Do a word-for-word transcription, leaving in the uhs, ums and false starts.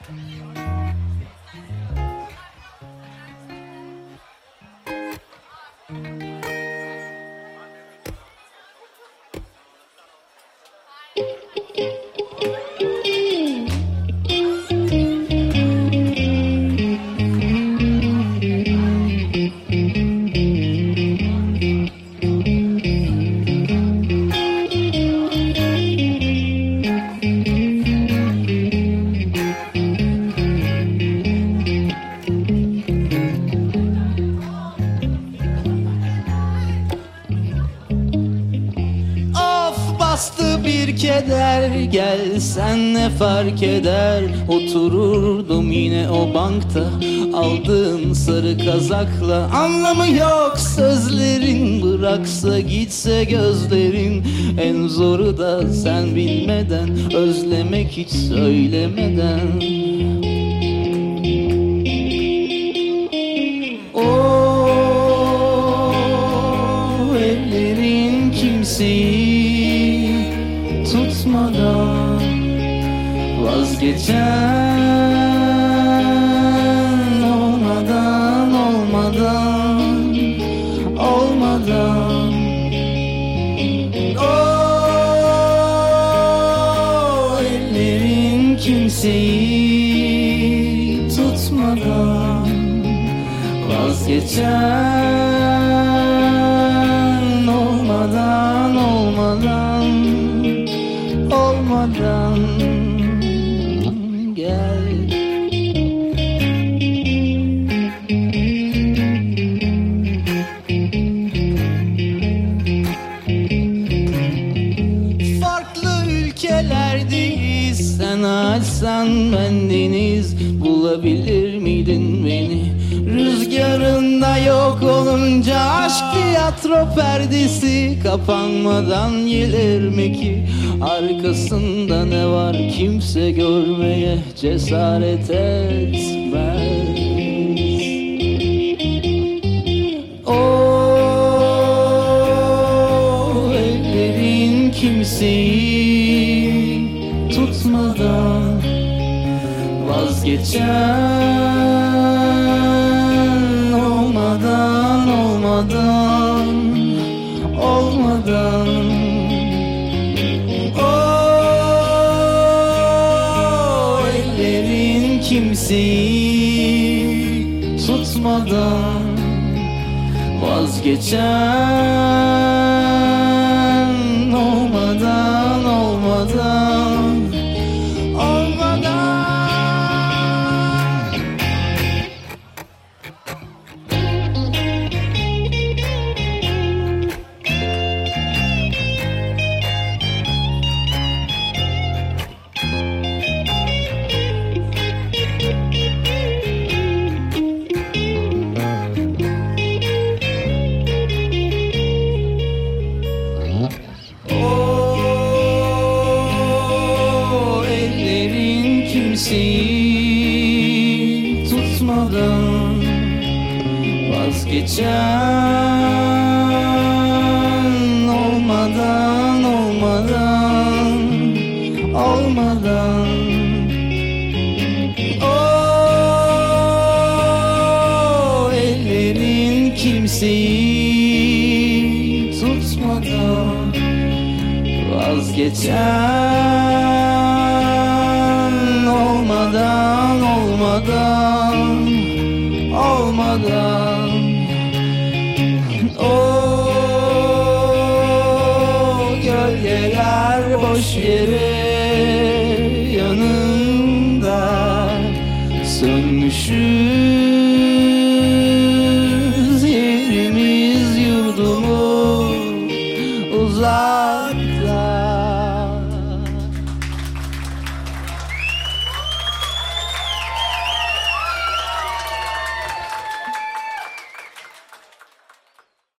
Bastı bir keder, gelsen ne fark eder? Otururdum yine o bankta, aldığın sarı kazakla. Anlamı yok sözlerin, bıraksa gitse gözlerin. En zoru da sen bilmeden, özlemek hiç söylemeden. O ellerin kimseyi tutmadan vazgeçen olmadan, olmadan, olmadan. O ellerin kimseyi tutmadan vazgeçen olmadan, olmadan, olmadan gel. Farklı ülkelerdeyiz, sen açsan ben deniz. Bulabilir miydin beni? Rüzgarında yok olunca aşk tiyatro perdesi kapanmadan gelir mi ki? Arkasında ne var kimse görmeye cesaret etmez. O ellerin kimseyi tutmadan vazgeçen olmadan, olmadan, olmadan. O ellerin kimseyi tutmadan vazgeçen olmadan, olmadan, olmadan. Kimseyi tutmadan vazgeçen olmadan, olmadan, olmadan. O ellerin kimseyi tutmadan vazgeçen olmadan, olmadan, olmadan. O gölgeler boş yere yanında sönmüşüm.